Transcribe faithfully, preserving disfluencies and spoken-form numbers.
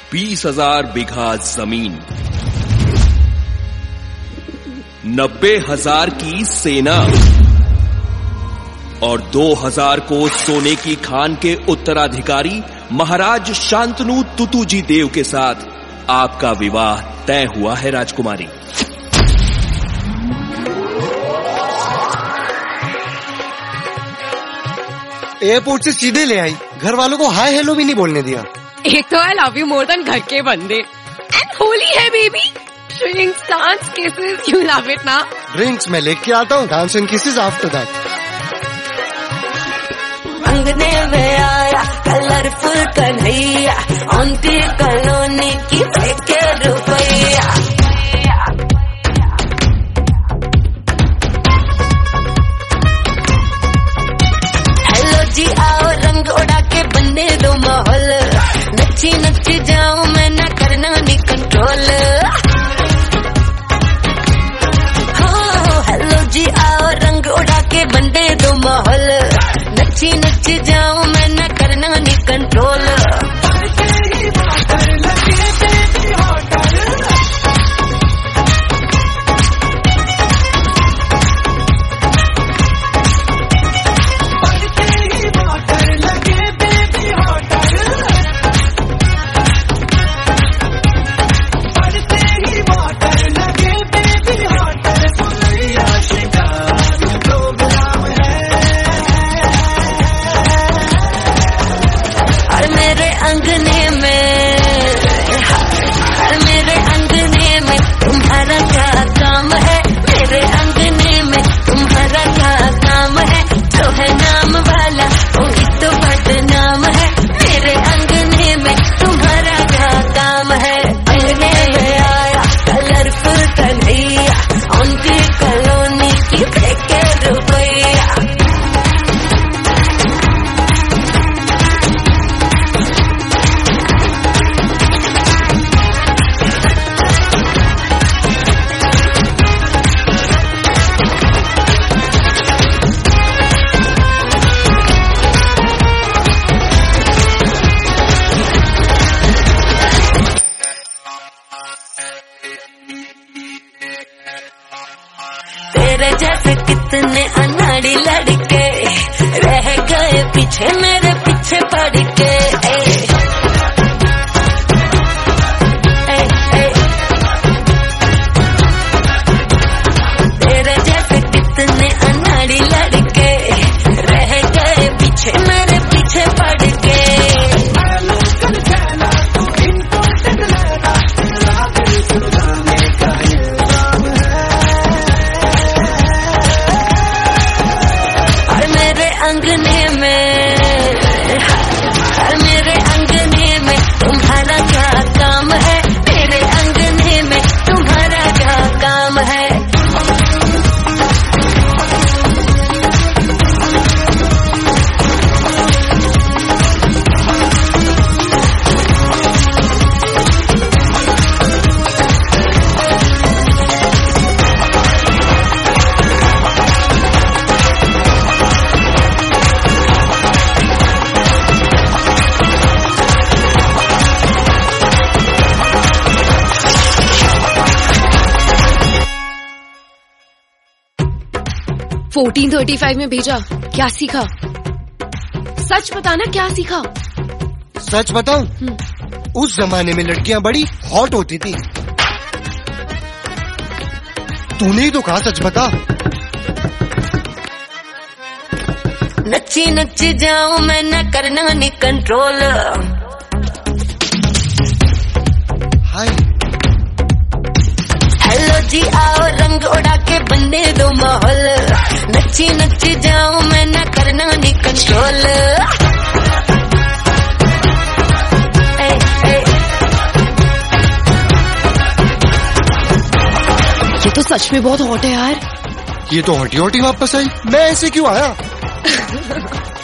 बीस हजार बीघा जमीन, नब्बे हजार की सेना और दो हजार को सोने की खान के उत्तराधिकारी महाराज शांतनु तुतुजी देव के साथ आपका विवाह तय हुआ है राजकुमारी। एयरपोर्ट से सीधे ले आई, घर वालों को हाय हेलो भी नहीं बोलने दिया। एक तो I love you more than घर के बंदे, एंड होली है baby, drinks, dance, kisses, you love it ना। ड्रिंक्स मैं लेके आता हूँ, dance and kisses after that. अंगने में आया कलरफुल कन्हैया, उनकी कॉलोनी की फेंके रुपैया। हेलो जी आओ रंग उड़ा के बनने दो माहौल, नच्ची नच्ची जाऊं मैं ना करना नी कंट्रोल। हेलो जी आओ रंग उड़ा के बनने दो माहौल, नच्ची नच्ची जाऊं मैं ना करना नी कंट्रोल। अंगने में, हर मेरे अंगने में तुम्हारा क्या काम है, मेरे अंगने में तुम्हारा क्या काम है, जो है नाम वाला वही तो बदनाम है, मेरे अंगने में तुम्हारा क्या काम है। अंगने में आया कलरफुल कन्हैया, उनकी कॉलोनी की फेंके रुपैया। तेरे जैसे कितने अनाड़ी लड़के रह गए पीछे, मेरे पीछे पड़ के। ए, ए, ए, तेरे जैसे कितने अनाड़ी लड़के रह गए पीछे, मेरे पीछे पड़ के। अंगने में, हर मेरे अंगने में तुम्हारा क्या काम है, मेरे अंगने में तुम्हारा क्या काम है। फोर्टीन थर्टी फाइव में भेजा, क्या सीखा? सच बताना, क्या सीखा? सच बताऊं? उस जमाने में लड़कियां बड़ी हॉट होती थी। तूने ही तो कहा सच बता। नच्ची नच्ची जाऊं मैं ना करना नी कंट्रोल। हाय हेलो जी आओ रंग उड़ा के बनने दो माहौल, नच्ची नच्ची जाऊं मैं ना करना नी कंट्रोल। ए, ए, ये तो सच में बहुत हॉट है यार। ये तो हॉटी हॉटी वापस आई, मैं ऐसे क्यों आया?